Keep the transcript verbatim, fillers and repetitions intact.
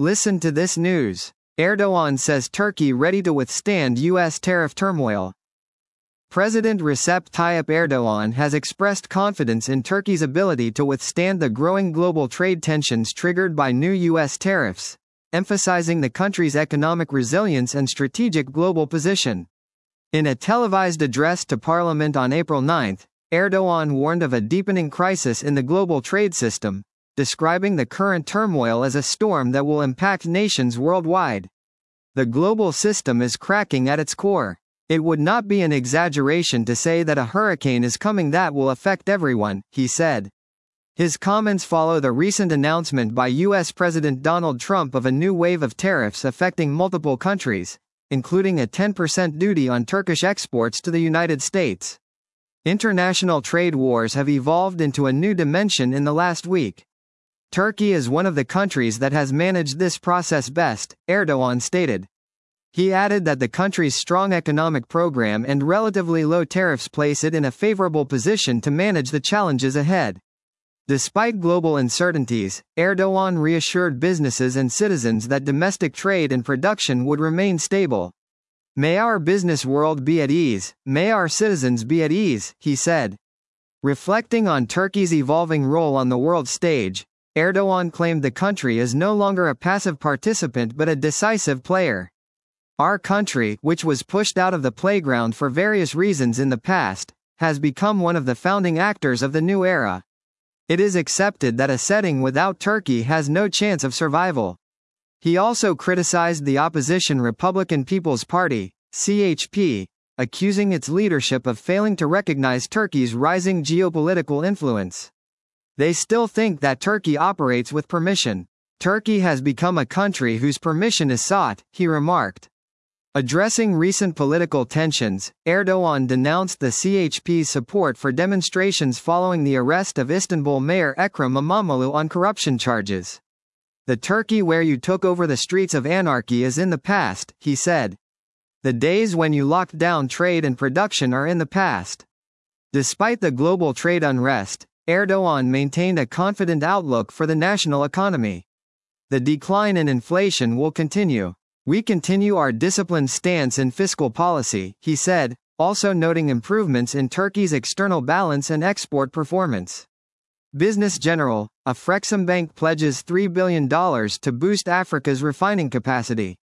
Listen to this news. Erdogan says Turkey ready to withstand U S tariff turmoil. President Recep Tayyip Erdogan has expressed confidence in Turkey's ability to withstand the growing global trade tensions triggered by new U S tariffs, emphasizing the country's economic resilience and strategic global position. In a televised address to Parliament on April ninth, Erdogan warned of a deepening crisis in the global trade system, describing the current turmoil as a storm that will impact nations worldwide. The global system is cracking at its core. It would not be an exaggeration to say that a hurricane is coming that will affect everyone, he said. His comments follow the recent announcement by U S President Donald Trump of a new wave of tariffs affecting multiple countries, including a ten percent duty on Turkish exports to the United States. International trade wars have evolved into a new dimension in the last week. Turkey is one of the countries that has managed this process best, Erdogan stated. He added that the country's strong economic program and relatively low tariffs place it in a favorable position to manage the challenges ahead. Despite global uncertainties, Erdogan reassured businesses and citizens that domestic trade and production would remain stable. May our business world be at ease, may our citizens be at ease, he said. Reflecting on Turkey's evolving role on the world stage, Erdogan claimed the country is no longer a passive participant but a decisive player. Our country, which was pushed out of the playground for various reasons in the past, has become one of the founding actors of the new era. It is accepted that a setting without Turkey has no chance of survival. He also criticized the opposition Republican People's Party, C H P, accusing its leadership of failing to recognize Turkey's rising geopolitical influence. They still think that Turkey operates with permission. Turkey has become a country whose permission is sought, he remarked. Addressing recent political tensions, Erdogan denounced the C H P's support for demonstrations following the arrest of Istanbul Mayor Ekrem İmamoğlu on corruption charges. The Turkey where you took over the streets of anarchy is in the past, he said. The days when you locked down trade and production are in the past. Despite the global trade unrest, Erdogan maintained a confident outlook for the national economy. The decline in inflation will continue. We continue our disciplined stance in fiscal policy, he said, also noting improvements in Turkey's external balance and export performance. Business General, Afreximbank pledges three billion dollars to boost Africa's refining capacity.